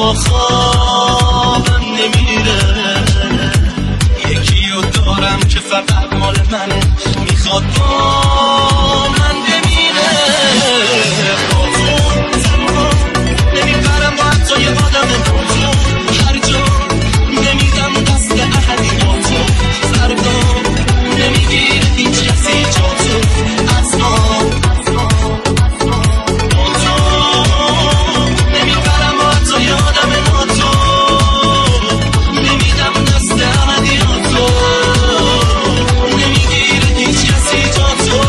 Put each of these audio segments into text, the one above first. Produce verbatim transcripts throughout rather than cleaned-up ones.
با خوابم نمیره. یکی رو دارم که فقط مال منه، میخواد با من بمیره. با تو تنها نمیبرم با حتی یه آدم نوتو، هر جا نمیدم دست احدی با تو، فردا نمیگیره هیچ کسی جا تو از ما. با تو نمیبرم با حتی یه آدم نوتو، نمیدم دست احدی با تو، نمیگیره هیچ کسی جا تو.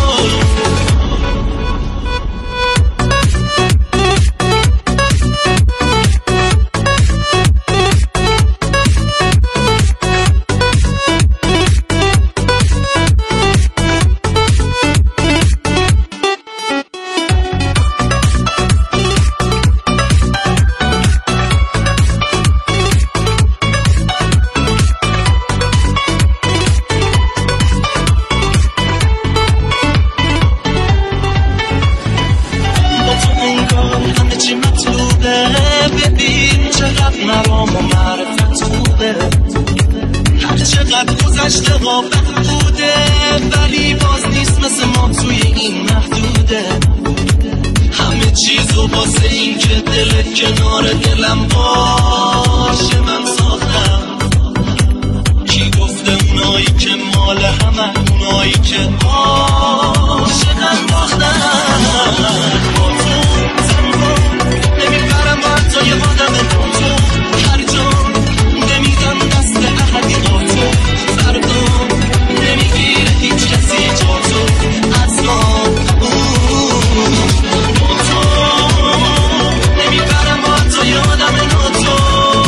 ببین چقدر مرام و معرفت خوبه، هر چقدر گذشته ها بوده، ولی باز نیست مثل ما توی این محدوده. همه چیزو واسه این که دلت کنار دلم باشه من ساختم. کی گفته اونایی که مال همه، اونایی که عاشقن باختن. با تو تنها نمیبرم با حتی یه آدم نوتو، هر جا نمیدم دست احدی با تو، فردا نمیگیره هیچ کسی جا تو از ما. با تو نمیبرم با حتی یه آدم نوتو،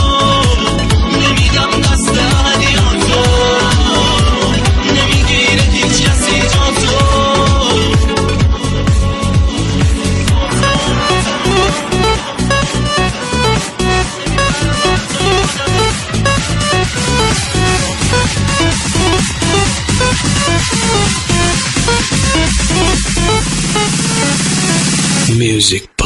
نمیدم دست احدی با تو، نمیگیره هیچ کسی جا تو. Music.